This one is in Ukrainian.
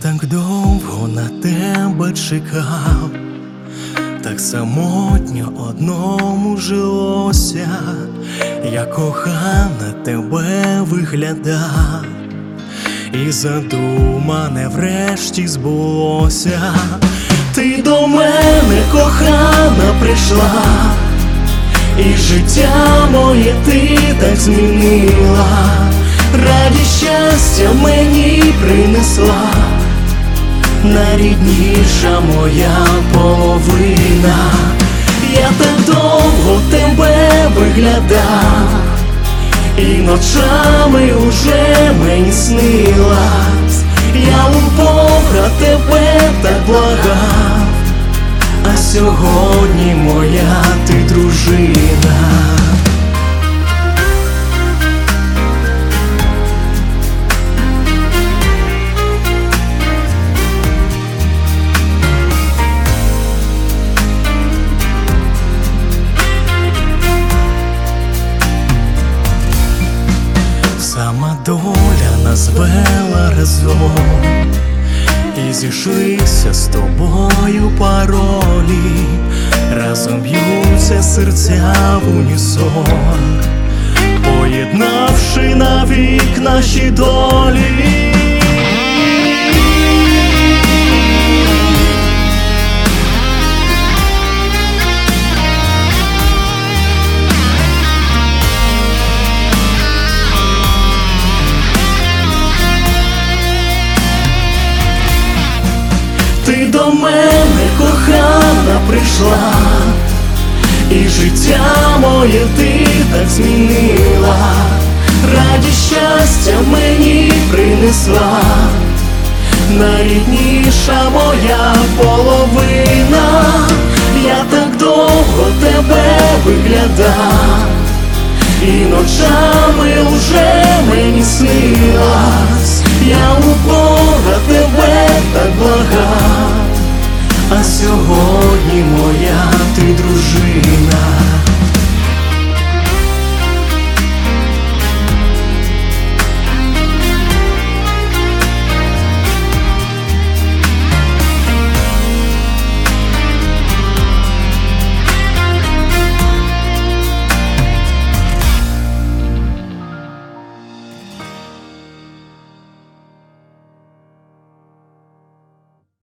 так довго на тебе чекав, так самотньо одному жилося, я кохана тебе виглядав, і задумане врешті збулося. Ти до мене, кохана, прийшла, і життя моє ти так змінила, радість, щастя мені принесла, найрідніша моя половина. Я так довго тебе виглядав, і ночами уже мені снилась, я у Бога тебе так благав, а сьогодні моя ти дружина. Сама доля нас звела разом, і зійшлися з тобою паролі, разом б'ються серця в унісон, поєднавши навік наші долі. Ти до мене, кохана, прийшла, і життя моє ти так змінила, радість, щастя мені принесла, найрідніша моя половина. Я так довго тебе виглядав, і ночами уже